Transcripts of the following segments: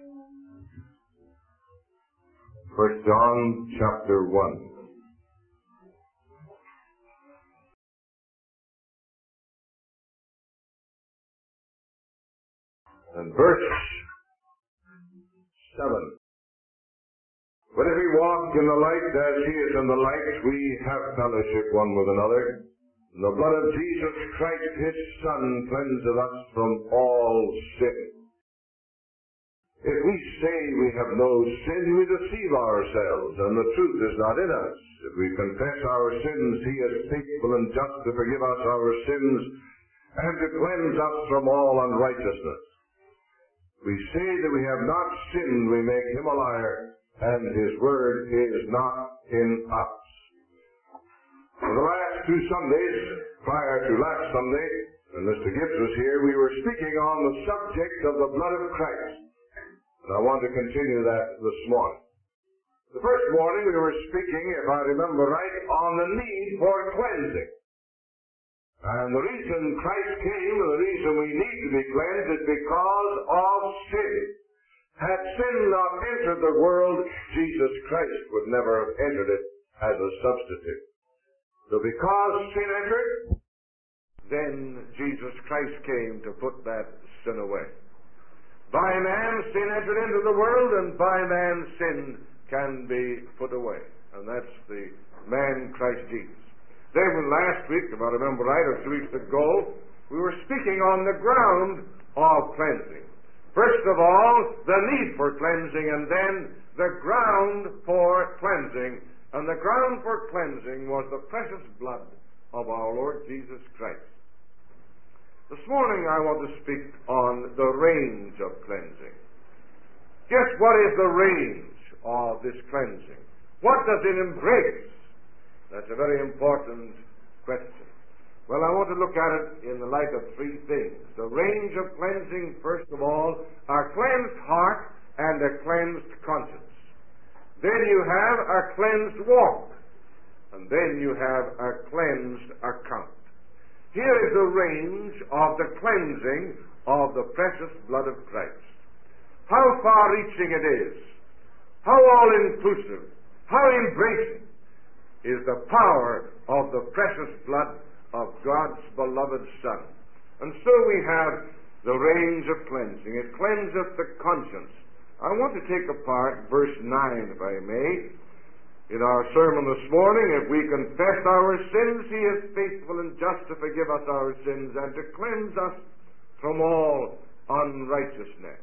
1 John chapter 1. And verse 7. But if we walk in the light as he is in the light, we have fellowship one with another. And the blood of Jesus Christ, his Son, cleanseth us from all sin. If we say we have no sin, we deceive ourselves, and the truth is not in us. If we confess our sins, he is faithful and just to forgive us our sins and to cleanse us from all unrighteousness. We say that we have not sinned, we make him a liar, and his word is not in us. For the last two Sundays, prior to last Sunday, when Mr. Gibbs was here, we were speaking on the subject of the blood of Christ. And I want to continue that this morning. The first morning we were speaking, if I remember right, on the need for cleansing. And the reason Christ came, and the reason we need to be cleansed, is because of sin. Had sin not entered the world, Jesus Christ would never have entered it as a substitute. So because sin entered, then Jesus Christ came to put that sin away. By man sin entered into the world, and by man sin can be put away. And that's the man Christ Jesus. Then last week, if I remember right, or 2 weeks ago, we were speaking on the ground of cleansing. First of all, the need for cleansing, and then the ground for cleansing. And the ground for cleansing was the precious blood of our Lord Jesus Christ. This morning I want to speak on the range of cleansing. Just what is the range of this cleansing? What does it embrace? That's a very important question. Well, I want to look at it in the light of three things. The range of cleansing, first of all, a cleansed heart and a cleansed conscience. Then you have a cleansed walk. And then you have a cleansed account. Here is the range of the cleansing of the precious blood of Christ. How far-reaching it is. How all-inclusive. How embracing is the power of the precious blood of God's beloved Son. And so we have the range of cleansing. It cleanseth the conscience. I want to take apart verse 9, if I may. In our sermon this morning, if we confess our sins, he is faithful and just to forgive us our sins and to cleanse us from all unrighteousness.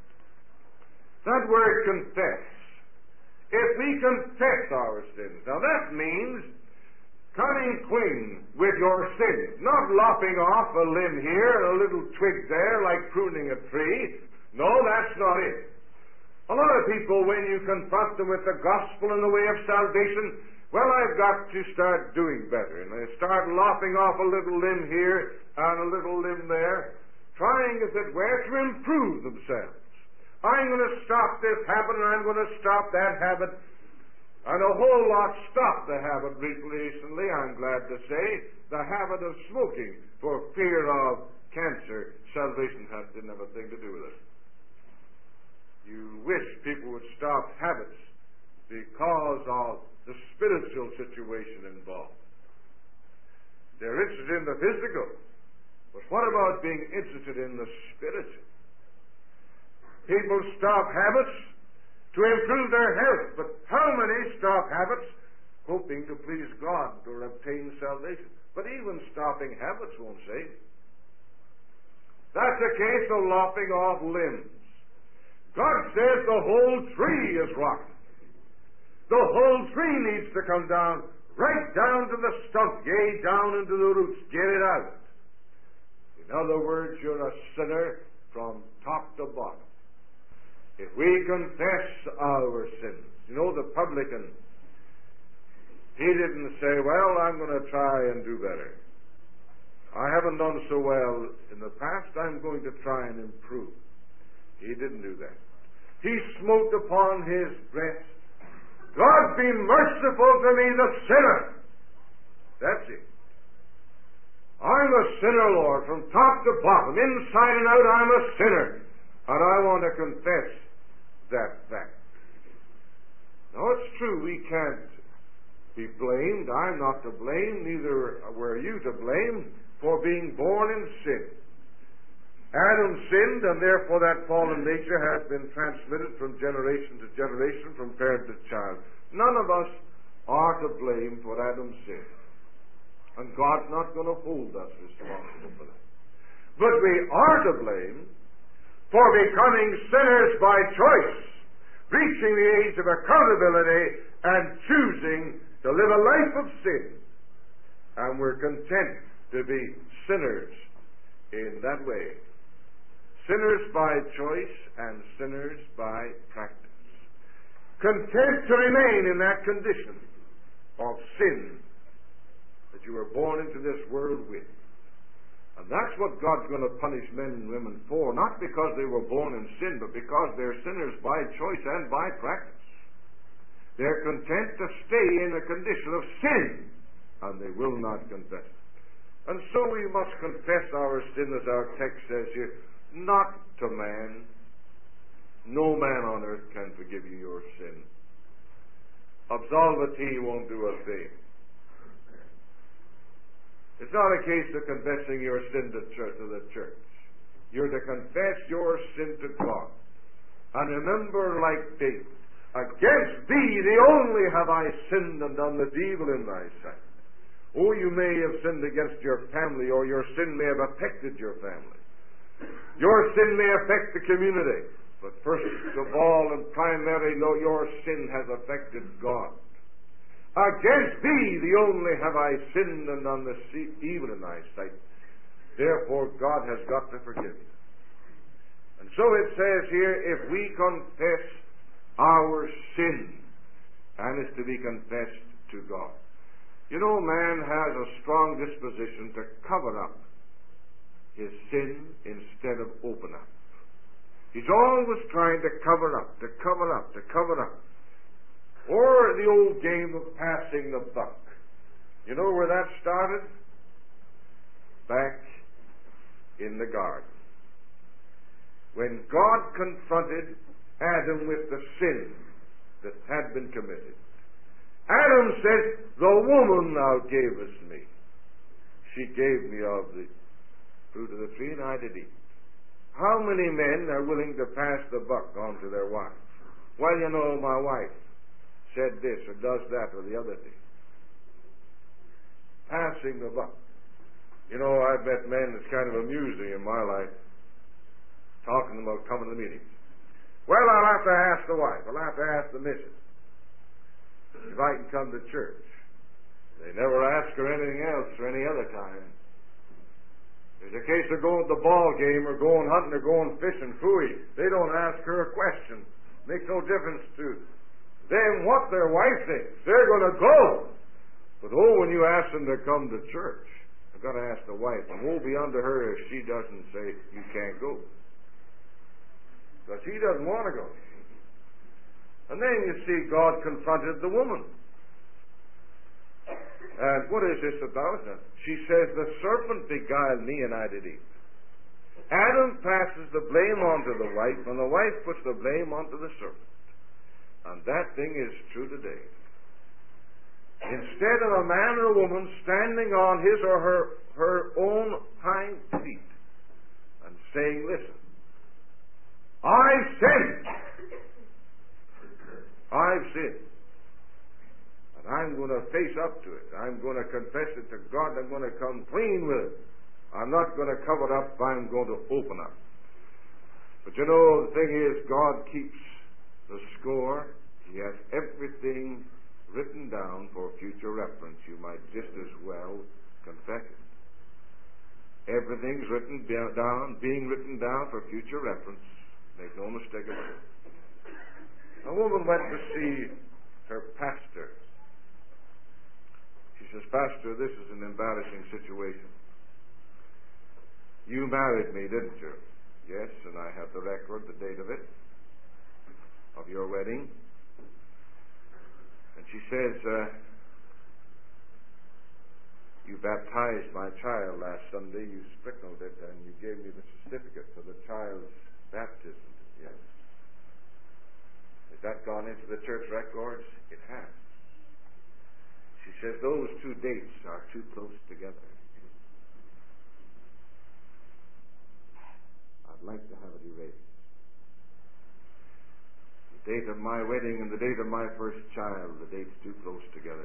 That word confess. If we confess our sins, now that means coming clean with your sins, not lopping off a limb here and a little twig there like pruning a tree. No, that's not it. A lot of people, when you confront them with the gospel and the way of salvation, well, I've got to start doing better. And they start lopping off a little limb here and a little limb there, trying, as it were, to improve themselves. I'm going to stop this habit and I'm going to stop that habit. And a whole lot stopped the habit recently, I'm glad to say, the habit of smoking for fear of cancer. Salvation didn't have a thing to do with it. You wish people would stop habits because of the spiritual situation involved. They're interested in the physical, but what about being interested in the spiritual? People stop habits to improve their health, but how many stop habits hoping to please God or obtain salvation? But even stopping habits won't save. That's a case of lopping off limbs. God says the whole tree is rotten. The whole tree needs to come down, right down to the stump, yea, down into the roots. Get it out. In other words, you're a sinner from top to bottom. If we confess our sins, you know, the publican, he didn't say, well, I'm going to try and do better. I haven't done so well in the past, I'm going to try and improve. He didn't do that. He smote upon his breast, God be merciful to me, the sinner. That's it. I'm a sinner, Lord, from top to bottom, inside and out, I'm a sinner. And I want to confess that fact. Now, it's true we can't be blamed. I'm not to blame, neither were you to blame, for being born in sin. Adam sinned, and therefore that fallen nature has been transmitted from generation to generation, from parent to child. None of us are to blame for Adam's sin. And God's not going to hold us responsible for that. But we are to blame for becoming sinners by choice, reaching the age of accountability and choosing to live a life of sin. And we're content to be sinners in that way. Sinners by choice and sinners by practice. Content to remain in that condition of sin that you were born into this world with. And that's what God's going to punish men and women for, not because they were born in sin, but because they're sinners by choice and by practice. They're content to stay in a condition of sin, and they will not confess it. And so we must confess our sin, as our text says here, not to man. No man on earth can forgive you your sin. Absolvity won't do a thing. It's not a case of confessing your sin to the church. You're to confess your sin to God. And remember, like David, against thee, the only, have I sinned and done this evil in thy sight. Oh, you may have sinned against your family, or your sin may have affected your family. Your sin may affect the community. But first of all and primarily, your sin has affected God. Against thee, the only, have I sinned and done this evil in thy sight. Therefore, God has got to forgive you. And so it says here, if we confess our sin, and is to be confessed to God. You know, man has a strong disposition to cover up his sin instead of open up. He's always trying to cover up, to cover up, to cover up. Or the old game of passing the buck. You know where that started? Back in the garden. When God confronted Adam with the sin that had been committed. Adam said, the woman thou gavest me, she gave me of the fruit of the tree, and I did eat. How many men are willing to pass the buck on to their wives? Well, you know, my wife said this or does that or the other thing. Passing the buck. You know, I've met men that's kind of amusing in my life, talking about coming to the meetings. Well, I'll have to ask the wife. I'll have to ask the missus if I can come to church. They never ask her anything else or any other time. There's a case of going to the ball game or going hunting or going fishing, phooey. They don't ask her a question. Makes no difference to them what their wife thinks. They're going to go. But when you ask them to come to church, I've got to ask the wife. And woe be unto her if she doesn't say, you can't go. Because she doesn't want to go. And then you see God confronted the woman. And what is this about? She says, the serpent beguiled me and I did eat. Adam passes the blame on to the wife, and the wife puts the blame onto the serpent. And that thing is true today. Instead of a man or a woman standing on his or her own hind feet and saying, listen, I've sinned. I've sinned. And I'm going to face up to it. I'm going to confess it to God. I'm going to come clean with it. I'm not going to cover it up. I'm going to open up. But you know, the thing is, God keeps the score. He has everything written down for future reference. You might just as well confess it. Everything's written down, being written down for future reference. Make no mistake about it. A woman went to see her pastor. She says, Pastor, this is an embarrassing situation. You married me, didn't you? Yes, and I have the record, the date of it, of your wedding. And she says, you baptized my child last Sunday. You sprinkled it, and you gave me the certificate for the child's baptism. Yes. Has that gone into the church records? It has. She says those two dates are too close together. I'd like to have it erased. The date of my wedding and the date of my first child, the date's too close together.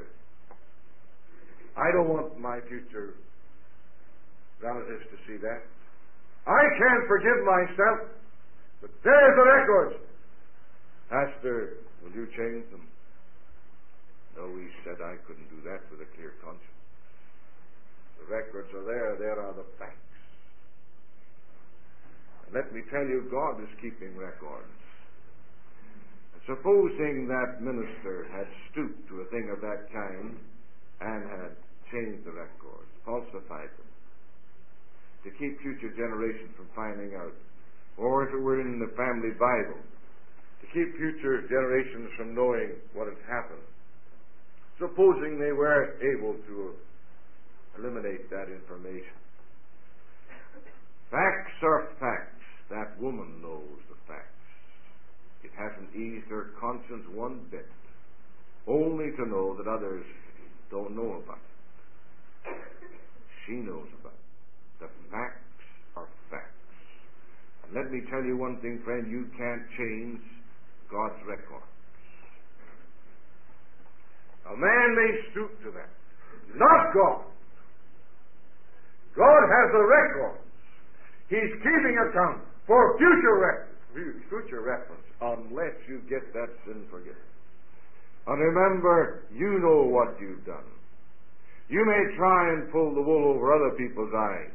I don't want my future relatives to see that. I can't forgive myself, but there's the records. Pastor, will you change them? No, he said I couldn't do that with a clear conscience. The records are there. There are the facts. And let me tell you, God is keeping records. Supposing that minister had stooped to a thing of that kind and had changed the records, falsified them, to keep future generations from finding out, or if it were in the family Bible, to keep future generations from knowing what had happened, supposing they were able to eliminate that information. Facts are facts. That woman knows the facts. It hasn't eased her conscience one bit, only to know that others don't know about it. She knows about it. The facts are facts. And let me tell you one thing, friend, you can't change God's record. A man may stoop to that. Not God. God has the records. He's keeping account for future reference, unless you get that sin forgiven. And remember, you know what you've done. You may try and pull the wool over other people's eyes.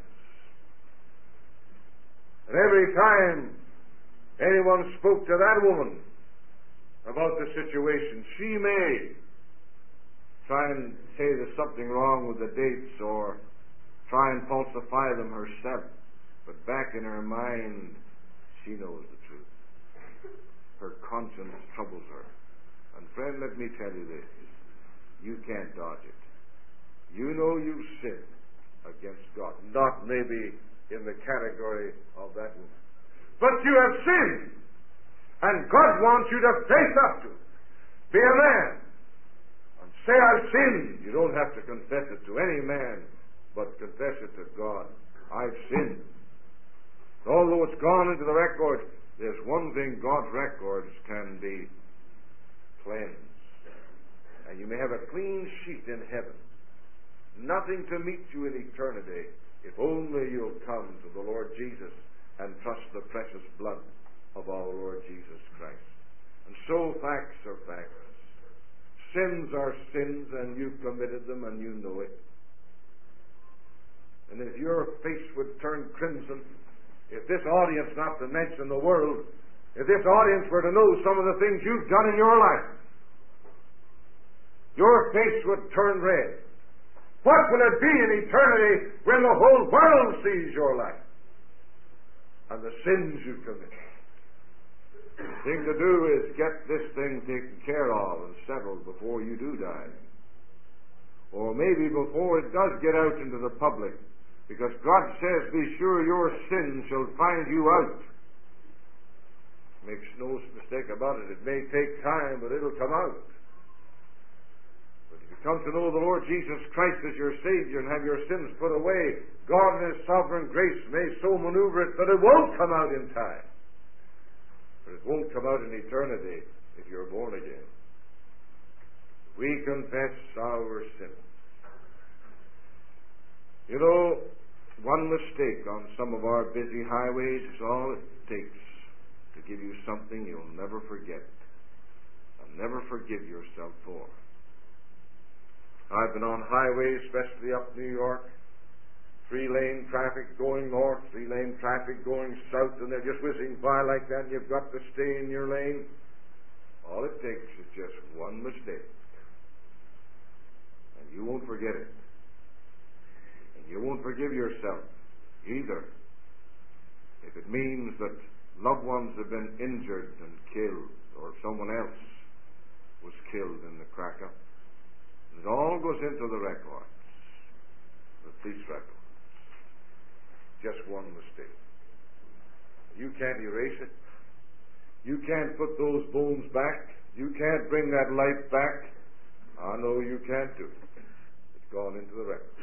And every time anyone spoke to that woman about the situation, she may try and say there's something wrong with the dates or try and falsify them herself. But back in her mind, she knows the truth. Her conscience troubles her. And friend, let me tell you this. You can't dodge it. You know you've sinned against God. Not maybe in the category of that woman. But you have sinned. And God wants you to face up to it. Be a man. And say, I've sinned. You don't have to confess it to any man, but confess it to God. I've sinned. Although it's gone into the record, there's one thing God's records can be cleansed. And you may have a clean sheet in heaven. Nothing to meet you in eternity if only you'll come to the Lord Jesus and trust the precious blood of our Lord Jesus Christ. And so facts are facts. Sins are sins, and you've committed them and you know it. And if your face would turn crimson, if this audience, not to mention the world, if this audience were to know some of the things you've done in your life, your face would turn red. What will it be in eternity when the whole world sees your life and the sins you commit? The thing to do is get this thing taken care of and settled before you do die. Or maybe before it does get out into the public. Because God says, be sure your sin shall find you out. Makes no mistake about it. It may take time, but it'll come out. But if you come to know the Lord Jesus Christ as your Savior and have your sins put away, God in His sovereign grace may so maneuver it that it won't come out in time. But it won't come out in eternity if you're born again. We confess our sins. You know, one mistake on some of our busy highways is all it takes to give you something you'll never forget and never forgive yourself for. I've been on highways, especially up New York, 3-lane traffic going north, 3-lane traffic going south, and they're just whizzing by like that, and you've got to stay in your lane. All it takes is just one mistake, and you won't forget it. You won't forgive yourself either if it means that loved ones have been injured and killed, or someone else was killed in the crack-up. It all goes into the records, the police records. Just one mistake. You can't erase it. You can't put those bones back. You can't bring that life back. I know you can't do it. It's gone into the record.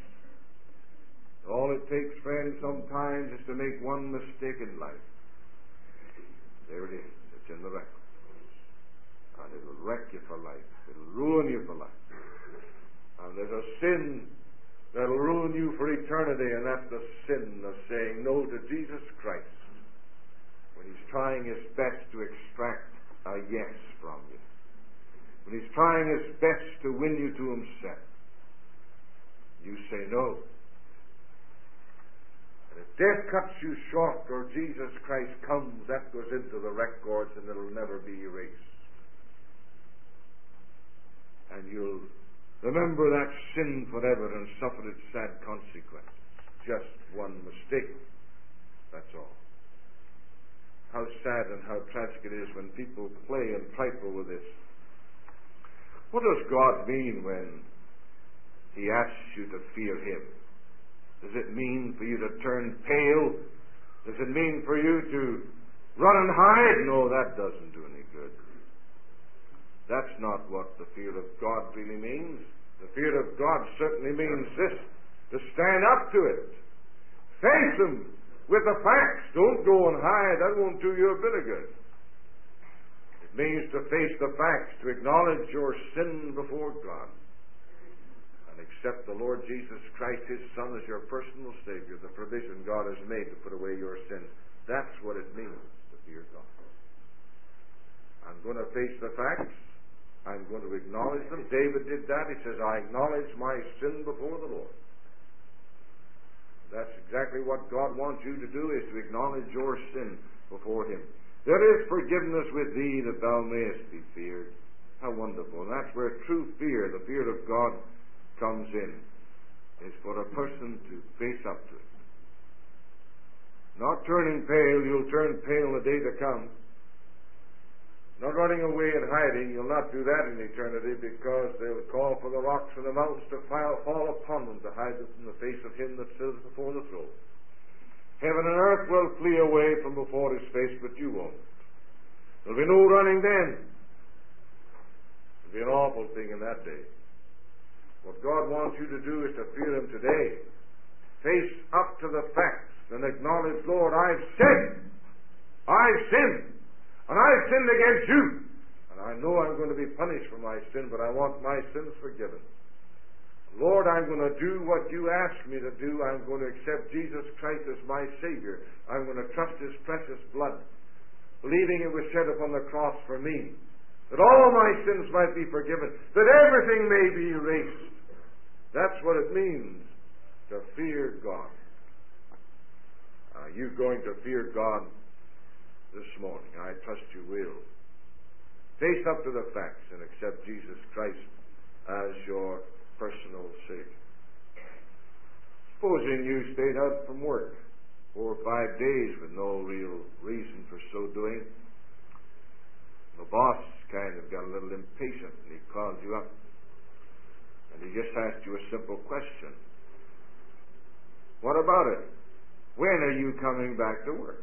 All it takes, friends, sometimes is to make one mistake in life. There it is. It's in the record. And it will wreck you for life. It will ruin you for life. And there's a sin that will ruin you for eternity, and that's the sin of saying no to Jesus Christ when He's trying His best to extract a yes from you. When He's trying His best to win you to Himself. You say no. And if death cuts you short or Jesus Christ comes, that goes into the records and it'll never be erased. And you'll remember that sin forever and suffer its sad consequences. Just one mistake. That's all. How sad and how tragic it is when people play and trifle with this. What does God mean when He asks you to fear Him? Does it mean for you to turn pale? Does it mean for you to run and hide? No, that doesn't do any good. That's not what the fear of God really means. The fear of God certainly means this, to stand up to it. Face Him with the facts. Don't go and hide. That won't do you a bit of good. It means to face the facts, to acknowledge your sin before God, and accept the Lord Jesus Christ, His Son, as your personal Savior, the provision God has made to put away your sin. That's what it means to fear God. I'm going to face the facts. I'm going to acknowledge them. David did that. He says, I acknowledge my sin before the Lord. That's exactly what God wants you to do, is to acknowledge your sin before Him. There is forgiveness with thee that thou mayest be feared. How wonderful. And that's where true fear, the fear of God, comes in, is for a person to face up to it. Not turning pale. You'll turn pale in the day to come. Not running away and hiding. You'll not do that in eternity, because they'll call for the rocks and the mountains to fall upon them to hide them from the face of Him that sits before the throne. Heaven and earth will flee away from before His face, but you won't. There'll be no running then. It'll be an awful thing in that day. What God wants you to do is to fear Him today. Face up to the facts and acknowledge, Lord, I've sinned. I've sinned. And I've sinned against you. And I know I'm going to be punished for my sin, but I want my sins forgiven. Lord, I'm going to do what you asked me to do. I'm going to accept Jesus Christ as my Savior. I'm going to trust His precious blood, believing it was shed upon the cross for me, that all my sins might be forgiven, that everything may be erased. That's what it means to fear God. Are you going to fear God this morning? I trust you will. Face up to the facts and accept Jesus Christ as your personal Savior. Supposing you stayed out from work 4 or 5 days with no real reason for so doing. The boss kind of got a little impatient, and he called you up, and he just asked you a simple question. What about it? When are you coming back to work?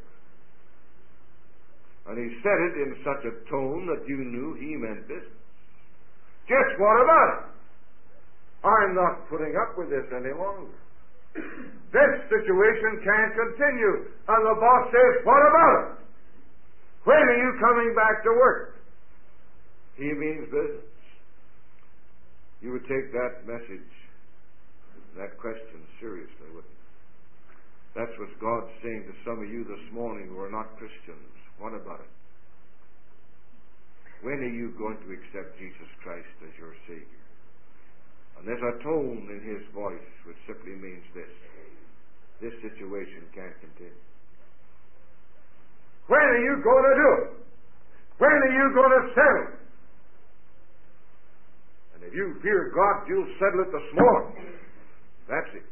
And he said it in such a tone that you knew he meant business. Just what about it? I'm not putting up with this any longer. This situation can't continue. And the boss says, what about it? When are you coming back to work? He means business. You would take that message, that question seriously, wouldn't you? That's what God's saying to some of you this morning who are not Christians. What about it? When are you going to accept Jesus Christ as your Savior? And there's a tone in His voice which simply means this. This situation can't continue. When are you going to do it? When are you going to settle it? And if you fear God, you'll settle it this morning. That's it.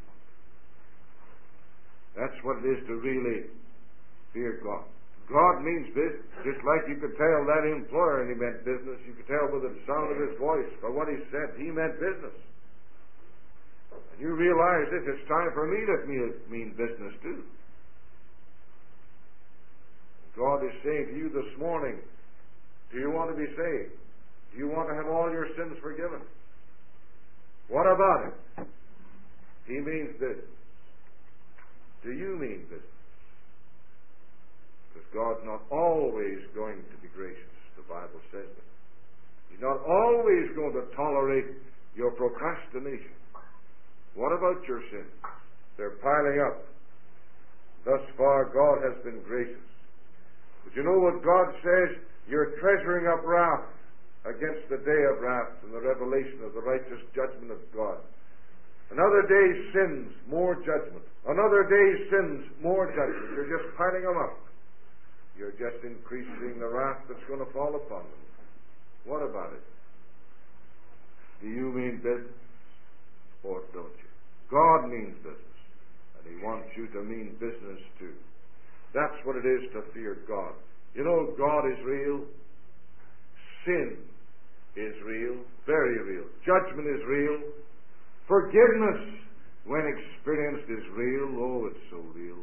That's what it is to really fear God. God means business. Just like you could tell that employer and he meant business, you could tell by the sound of his voice, by what he said, he meant business. And you realize this, it's time for me to mean business too. God is saying to you this morning, do you want to be saved? Do you want to have all your sins forgiven? What about it? He means this. Do you mean this? Because God's not always going to be gracious. The Bible says that. He's not always going to tolerate your procrastination. What about your sins? They're piling up. Thus far, God has been gracious. But you know what God says? You're treasuring up wrath against the day of wrath and the revelation of the righteous judgment of God. Another day's sins, more judgment. Another day's sins, more judgment. You're just piling them up. You're just increasing the wrath that's going to fall upon them. What about it? Do you mean business or don't you? God means business, and He wants you to mean business too. That's what it is to fear God. You know, God is real. Sin is real, very real. Judgment is real. Forgiveness, when experienced, is real. Oh, it's so real.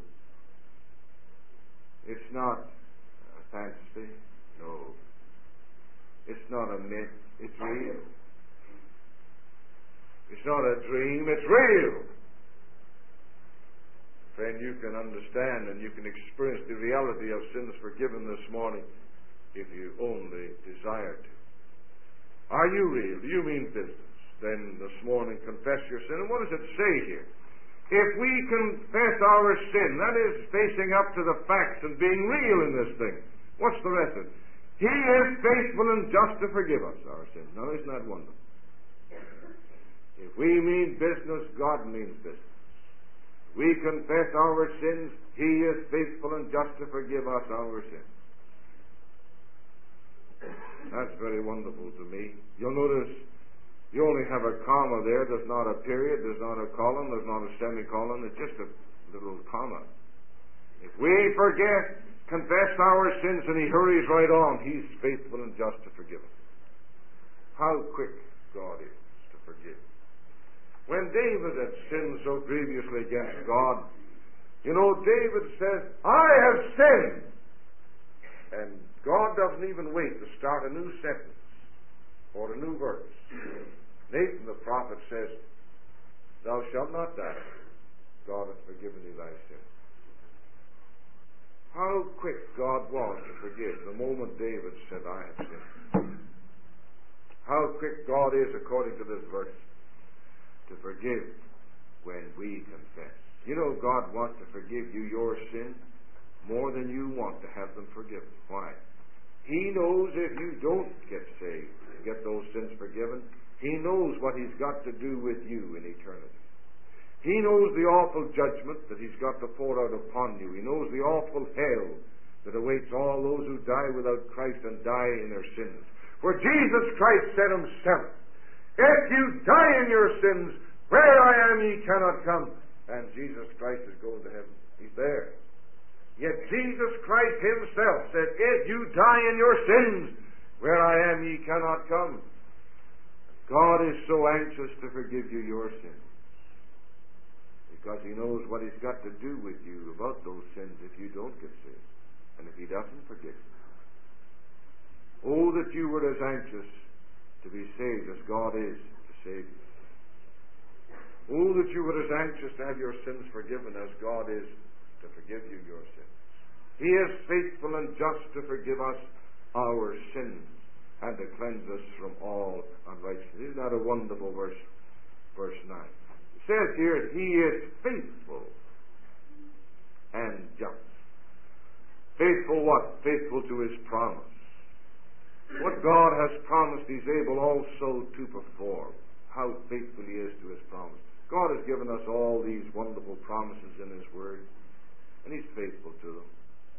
It's not a fantasy. No. It's not a myth. It's real. It's not a dream. It's real. Friend, you can understand and you can experience the reality of sins forgiven this morning if you only desire to. Are you real? Do you mean business? Then this morning confess your sin. And what does it say here? If we confess our sin, that is facing up to the facts and being real in this thing. What's the rest of it? He is faithful and just to forgive us our sins. Now, isn't that wonderful? If we mean business, God means business. We confess our sins, He is faithful and just to forgive us our sins. That's very wonderful to me. You'll notice you only have a comma there. There's not a period, there's not a colon, there's not a semicolon. It's just a little comma. If we confess our sins, and He hurries right on, He's faithful and just to forgive us. How quick God is to forgive. When David had sinned so grievously against God, you know, David says, I have sinned. And God doesn't even wait to start a new sentence or a new verse. Nathan the prophet says, Thou shalt not die. God hath forgiven thee thy sin. How quick God was to forgive the moment David said, I have sinned. How quick God is, according to this verse, to forgive when we confess. You know, God wants to forgive you your sin more than you want to have them forgiven. Why? He knows if you don't get saved, get those sins forgiven, He knows what He's got to do with you in eternity. He knows the awful judgment that He's got to pour out upon you. He knows the awful hell that awaits all those who die without Christ and die in their sins. For Jesus Christ said Himself, if you die in your sins, where I am ye cannot come. And Jesus Christ is going to heaven. He's there. Yet Jesus Christ Himself said, if you die in your sins, where I am ye cannot come. God is so anxious to forgive you your sins, because He knows what He's got to do with you about those sins if you don't get saved, and if He doesn't forgive you. Oh, that you were as anxious to be saved as God is to save you. Oh, that you were as anxious to have your sins forgiven as God is to forgive you your sins. He is faithful and just to forgive us our sins and to cleanse us from all unrighteousness. Isn't that a wonderful verse? Verse 9. It says here, He is faithful and just. Faithful what? Faithful to His promise. What God has promised, He's able also to perform. How faithful He is to His promise. God has given us all these wonderful promises in His Word, and He's faithful to them.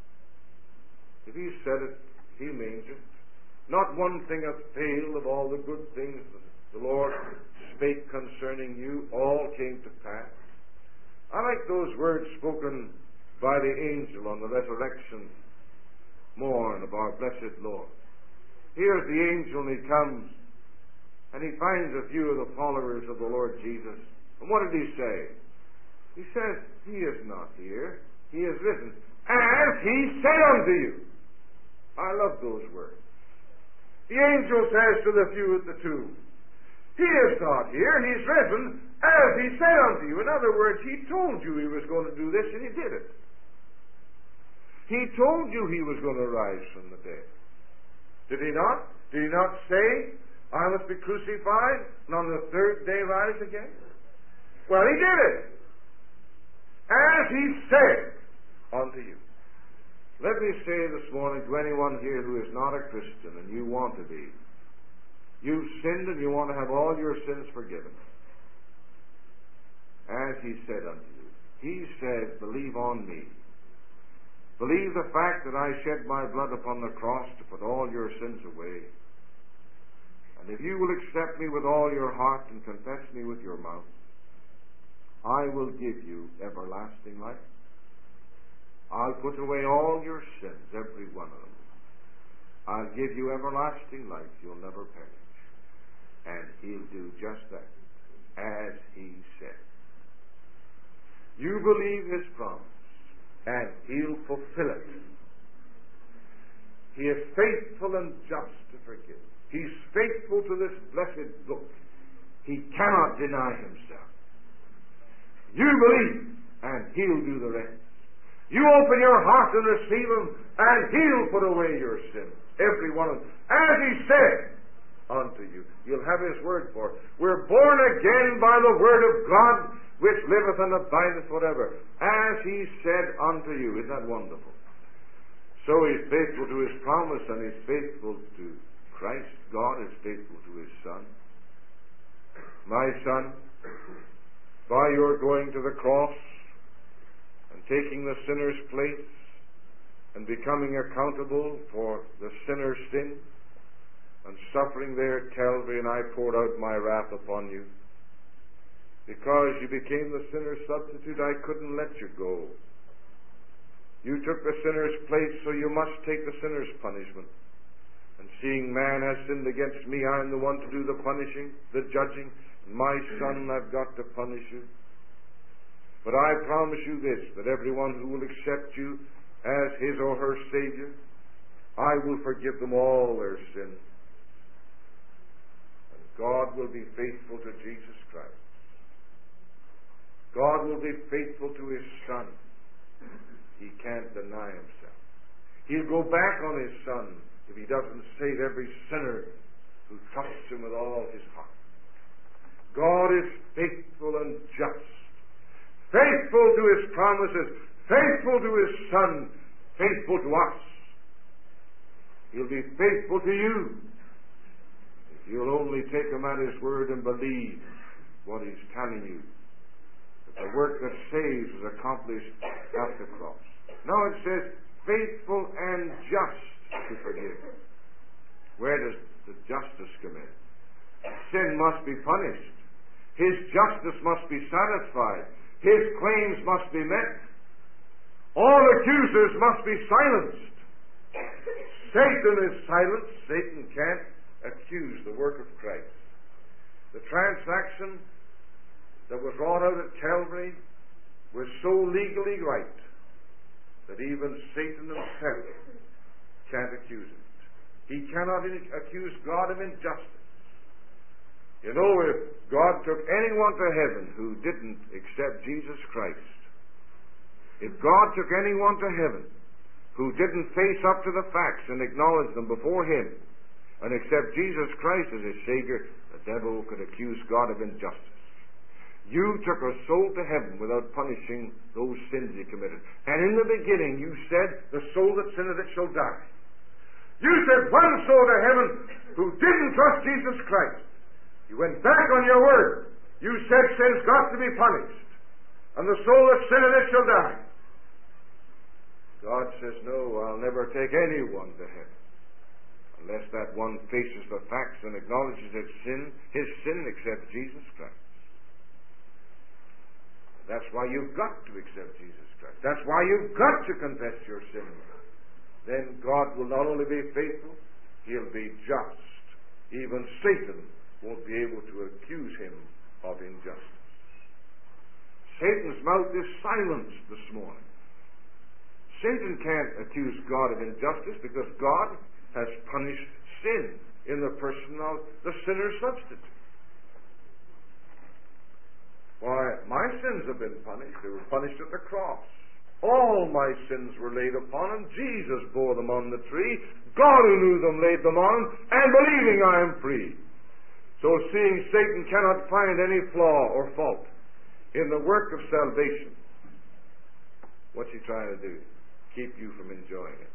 If He said it, He means it. Not one thing hath failed of all the good things that the Lord spake concerning you, all came to pass. I like those words spoken by the angel on the resurrection morn of our blessed Lord. Here's the angel, and he comes, and he finds a few of the followers of the Lord Jesus. And what did he say? He says, He is not here. He is risen. as he said unto you. I love those words. The angel says to the few at the tomb, he is not here, he's risen, as he said unto you. In other words, he told you he was going to do this, and he did it. He told you he was going to rise from the dead. Did he not? Did he not say, I must be crucified, and on the third day rise again? Well, he did it. As he said unto you. Let me say this morning to anyone here who is not a Christian and you want to be. You've sinned and you want to have all your sins forgiven. As he said unto you. He said, believe on me. Believe the fact that I shed my blood upon the cross to put all your sins away. And if you will accept me with all your heart and confess me with your mouth, I will give you everlasting life. I'll put away all your sins, every one of them. I'll give you everlasting life. You'll never perish. And he'll do just that, as he said. You believe his promise, and he'll fulfill it. He is faithful and just to forgive. He's faithful to this blessed book. He cannot deny himself. You believe, and he'll do the rest. You open your heart and receive him, and he'll put away your sins, every one of them. As he said unto you. You'll have his word for it. We're born again by the word of God, which liveth and abideth forever. As he said unto you. Isn't that wonderful? So he's faithful to his promise, and he's faithful to Christ. God is faithful to his Son. My son, by your going to the cross and taking the sinner's place and becoming accountable for the sinner's sin and suffering there at Calvary, and I poured out my wrath upon you. Because you became the sinner's substitute, I couldn't let you go. You took the sinner's place, so you must take the sinner's punishment. And seeing man has sinned against me, I'm the one to do the punishing, the judging. My son, I've got to punish you. But I promise you this, that everyone who will accept you as his or her Savior, I will forgive them all their sins. And God will be faithful to Jesus Christ. God will be faithful to his Son. He can't deny himself. He'll go back on his Son if he doesn't save every sinner who trusts him with all his heart. God is faithful and just. Faithful to his promises, faithful to his Son, faithful to us. He'll be faithful to you if you'll only take him at his word and believe what he's telling you. That the work that saves is accomplished at the cross. Now it says, faithful and just to forgive. Where does the justice come in? Sin must be punished. His justice must be satisfied. His claims must be met. All accusers must be silenced. Satan is silenced. Satan can't accuse the work of Christ. The transaction that was wrought out at Calvary was so legally right that even Satan himself can't accuse it. He cannot accuse God of injustice. You know, if God took anyone to heaven who didn't accept Jesus Christ, if God took anyone to heaven who didn't face up to the facts and acknowledge them before him and accept Jesus Christ as his Savior, the devil could accuse God of injustice. You took a soul to heaven without punishing those sins he committed. And in the beginning you said, the soul that sinneth it shall die. You said one soul to heaven who didn't trust Jesus Christ. You went back on your word. You said sin's got to be punished. And the soul that sinneth it shall die. God says, no, I'll never take anyone to heaven unless that one faces the facts and acknowledges his sin and accepts Jesus Christ. That's why you've got to accept Jesus Christ. That's why you've got to confess your sins. Then God will not only be faithful, he'll be just. Even Satan won't be able to accuse him of injustice. Satan's mouth is silenced this morning. Satan can't accuse God of injustice because God has punished sin in the person of the sinner's substitute. Why, my sins have been punished. They were punished at the cross. All my sins were laid upon him. Jesus bore them on the tree. God who knew them laid them on him, and believing I am free. So seeing Satan cannot find any flaw or fault in the work of salvation, what's he trying to do? Keep you from enjoying it.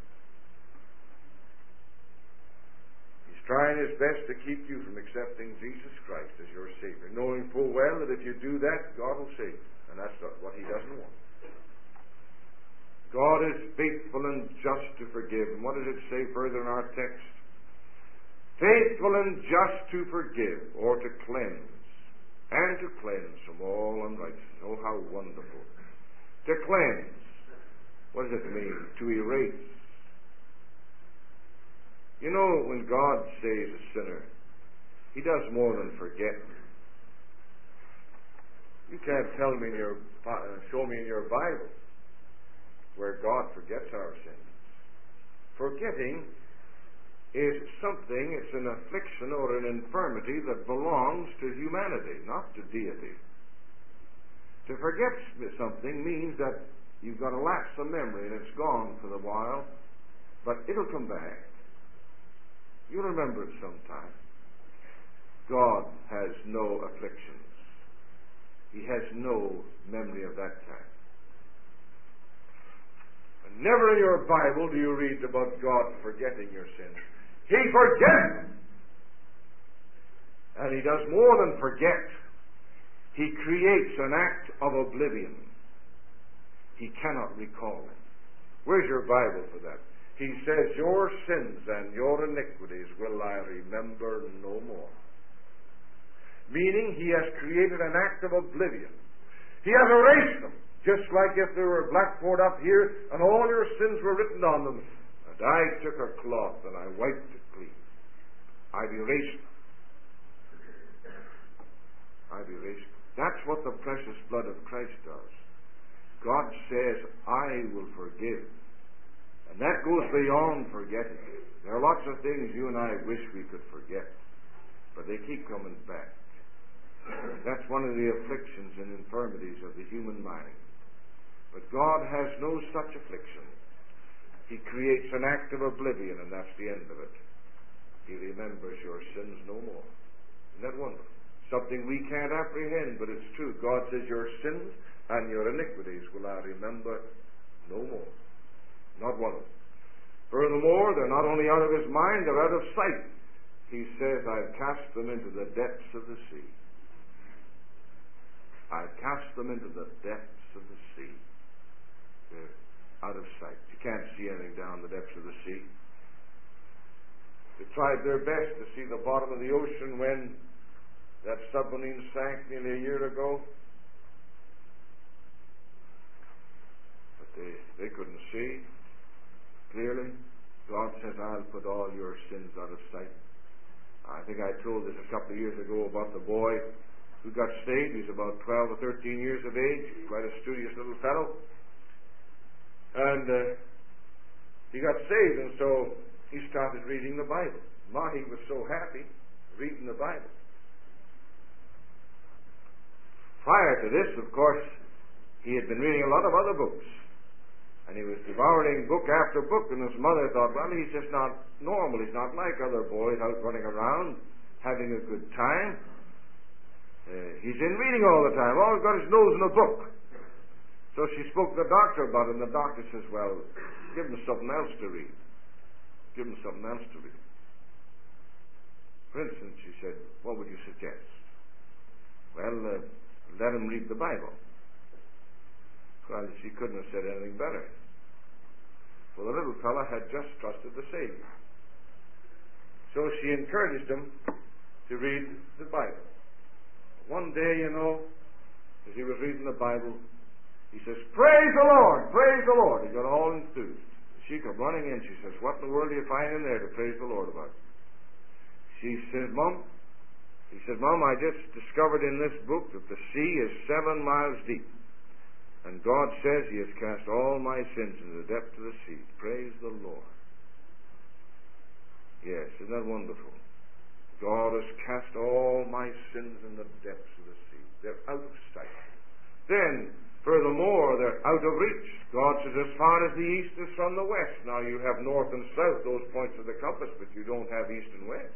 He's trying his best to keep you from accepting Jesus Christ as your Savior, knowing full well that if you do that, God will save you. And that's what he doesn't want. God is faithful and just to forgive. And what does it say further in our text? Faithful and just to forgive, or to cleanse, and to cleanse from all unrighteousness. Oh, how wonderful. To cleanse. What does it mean? To erase. You know, when God saves a sinner, he does more than forget. You can't show me in your Bible where God forgets our sins. Forgetting is something, it's an affliction or an infirmity that belongs to humanity, not to deity. To forget something means that you've got a lapse of memory and it's gone for a while, but it'll come back. You'll remember it sometime. God has no afflictions. He has no memory of that time. And never in your Bible do you read about God forgetting your sins. He forgets! And he does more than forget. He creates an act of oblivion. He cannot recall them. Where's your Bible for that? He says, your sins and your iniquities will I remember no more. Meaning, he has created an act of oblivion. He has erased them. Just like if there were a blackboard up here and all your sins were written on them. And I took a cloth and I wiped it clean. I've erased them. I've erased them. That's what the precious blood of Christ does. God says, I will forgive. And that goes beyond forgetting. There are lots of things you and I wish we could forget, but they keep coming back. That's one of the afflictions and infirmities of the human mind. But God has no such affliction. He creates an act of oblivion, and that's the end of it. He remembers your sins no more. Isn't that wonderful? Something we can't apprehend, but it's true. God says, your sins and your iniquities will I remember no more. Not one of them. Furthermore, they're not only out of his mind, they're out of sight. He says, I've cast them into the depths of the sea. I've cast them into the depths of the sea. They're out of sight. You can't see anything down the depths of the sea. They tried their best to see the bottom of the ocean when that submarine sank nearly a year ago. But they couldn't see clearly. God says, I'll put all your sins out of sight. I think I told this a couple of years ago about the boy who got saved. He's about 12 or 13 years of age, quite a studious little fellow. And he got saved, and so he started reading the Bible. He was so happy reading the Bible. Prior to this, of course, he had been reading a lot of other books. And he was devouring book after book, and his mother thought, well, he's just not normal. He's not like other boys out running around, having a good time. He's in reading all the time. Always got his nose in a book. So she spoke to the doctor about it, and the doctor says, well, give him something else to read. Give him something else to read. For instance, she said, what would you suggest? Well, let him read the Bible. Well, she couldn't have said anything better. For the little fellow had just trusted the Savior. So she encouraged him to read the Bible. One day, as he was reading the Bible, he says, praise the Lord, praise the Lord. He got all enthused. She came running in. She says, what in the world do you find in there to praise the Lord about? He said, Mom, I just discovered in this book that the sea is 7 miles deep. And God says He has cast all my sins into the depths of the sea. Praise the Lord. Yes, isn't that wonderful? God has cast all my sins in the depths of the sea. They're out of sight. Then, furthermore, they're out of reach. God says, as far as the east is from the west. Now you have north and south, those points of the compass, but you don't have east and west.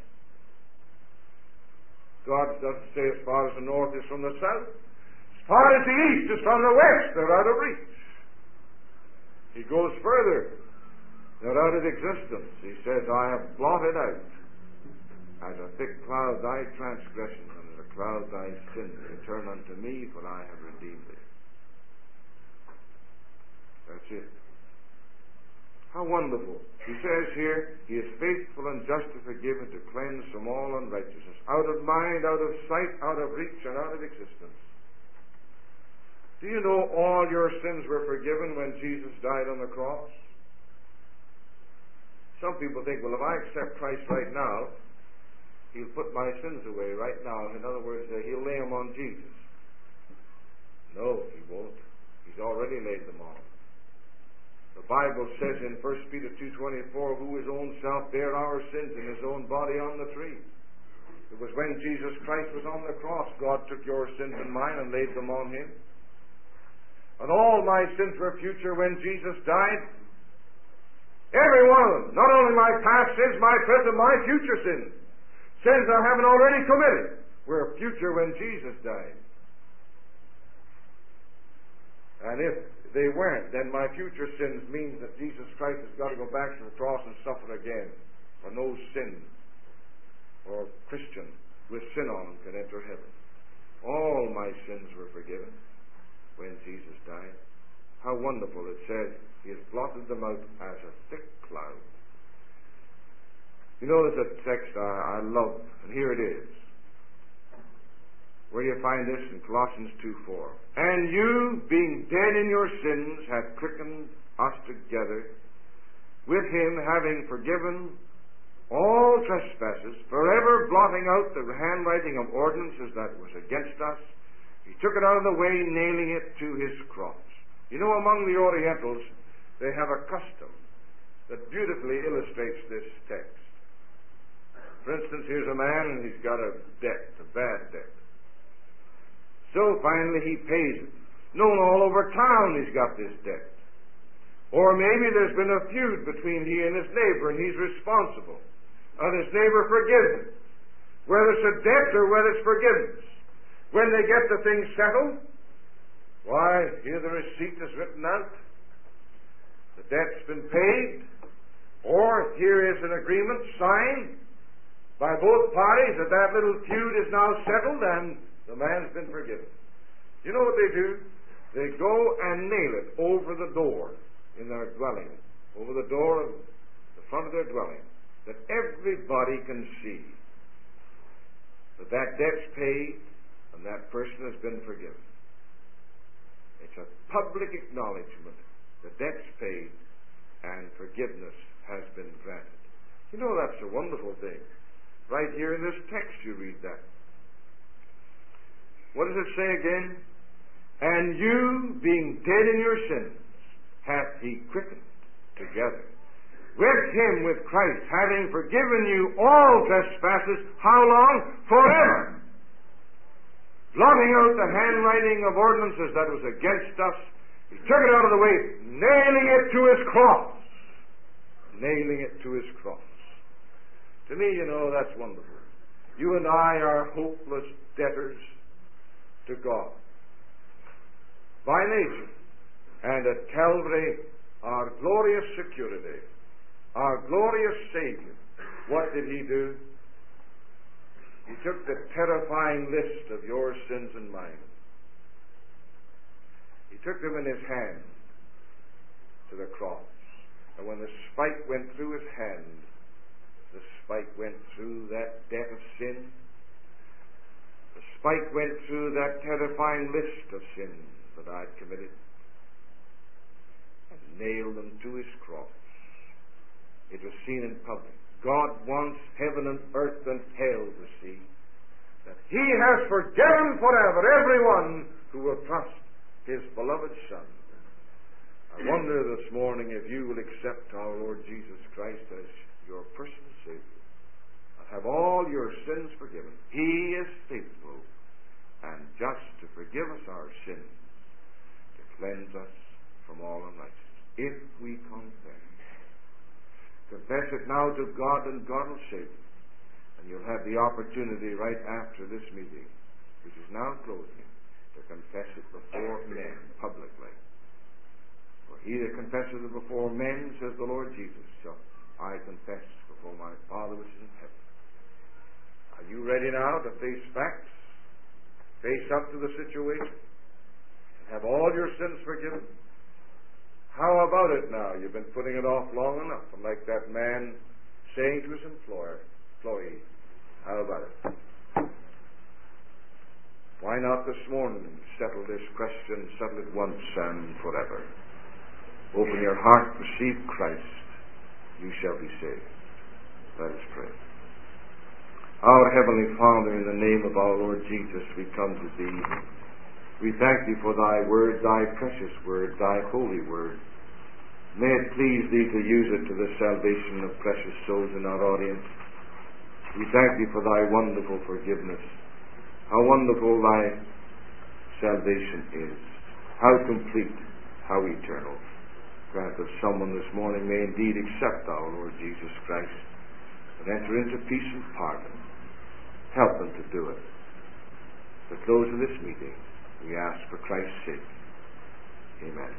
God doesn't say as far as the north is from the south. As far as the east is from the west, they're out of reach. He goes further. They're out of existence. He says, I have blotted out as a thick cloud thy transgressions, and as a cloud thy sins. Return unto me, for I have redeemed thee. That's it. How wonderful. He says here, He is faithful and just to forgive and to cleanse from all unrighteousness. Out of mind, out of sight, out of reach, and out of existence. Do you know all your sins were forgiven when Jesus died on the cross? Some people think, well, if I accept Christ right now, He'll put my sins away right now. In other words, He'll lay them on Jesus. No, He won't. He's already laid them on. The Bible says in 1 Peter 2:24, who His own self bare our sins in His own body on the tree. It was when Jesus Christ was on the cross, God took your sins and mine and laid them on Him. And all my sins were future when Jesus died. Every one of them. Not only my past sins, my present, my future sins. Sins I haven't already committed were future when Jesus died. And if they weren't, then my future sins means that Jesus Christ has got to go back to the cross and suffer again. For no sin or Christian with sin on can enter heaven. All my sins were forgiven when Jesus died. How wonderful. It says He has blotted them out as a thick cloud. You know, there's a text I love, and here it is. Where do you find this? In Colossians 2:4. And you, being dead in your sins, have quickened us together with Him, having forgiven all trespasses, forever blotting out the handwriting of ordinances that was against us. He took it out of the way, nailing it to His cross. You know, among the Orientals, they have a custom that beautifully illustrates this text. For instance, here's a man and he's got a debt, a bad debt. So finally he pays it. Known all over town he's got this debt. Or maybe there's been a feud between he and his neighbor and he's responsible. And his neighbor forgives him. Whether it's a debt or whether it's forgiveness. When they get the thing settled, why, here the receipt is written out. The debt's been paid. Or here is an agreement signed by both parties that that little feud is now settled and the man's been forgiven. You know what they do? They go and nail it over the door in their dwelling, over the door of the front of their dwelling, that everybody can see that that debt's paid and that person has been forgiven. It's a public acknowledgement. The debt's paid and forgiveness has been granted. You know, that's a wonderful thing. Right here in this text you read that. What does it say again? And you, being dead in your sins, hath He quickened together with Him, with Christ, having forgiven you all trespasses. How long? Forever. Blotting out the handwriting of ordinances that was against us. He took it out of the way, nailing it to His cross. Nailing it to His cross. To me, you know, that's wonderful. You and I are hopeless debtors to God by nature. And at Calvary, our glorious security, our glorious Savior, what did He do? He took the terrifying list of your sins and mine. He took them in His hand to the cross. And when the spike went through His hand, the spike went through that debt of sin. The spike went through that terrifying list of sins that I'd committed and nailed them to His cross. It was seen in public. God wants heaven and earth and hell to see that He has forgiven forever everyone who will trust His beloved Son. I wonder this morning if you will accept our Lord Jesus Christ as your personal Savior and have all your sins forgiven. He is faithful and just to forgive us our sins, to cleanse us from all unrighteousness, if we confess. Confess it now to God, and God will save you. And you'll have the opportunity right after this meeting, which is now closing, to confess it before men publicly. For he that confesses it before men, says the Lord Jesus, shall I confess before my Father which is in heaven. Are you ready now to face facts, face up to the situation, and have all your sins forgiven? How about it now? You've been putting it off long enough, and like that man saying to his employee, how about it? Why not this morning settle this question, settle it once and forever? Open your heart, receive Christ, you shall be saved. Let us pray. Our Heavenly Father, in the name of our Lord Jesus, we come to Thee. We thank Thee for Thy Word, Thy precious Word, Thy holy Word. May it please Thee to use it to the salvation of precious souls in our audience. We thank Thee for Thy wonderful forgiveness. How wonderful Thy salvation is. How complete, how eternal. Grant that someone this morning may indeed accept our Lord Jesus Christ and enter into peace and pardon. Help them to do it. At the close of this meeting, we ask for Christ's sake. Amen.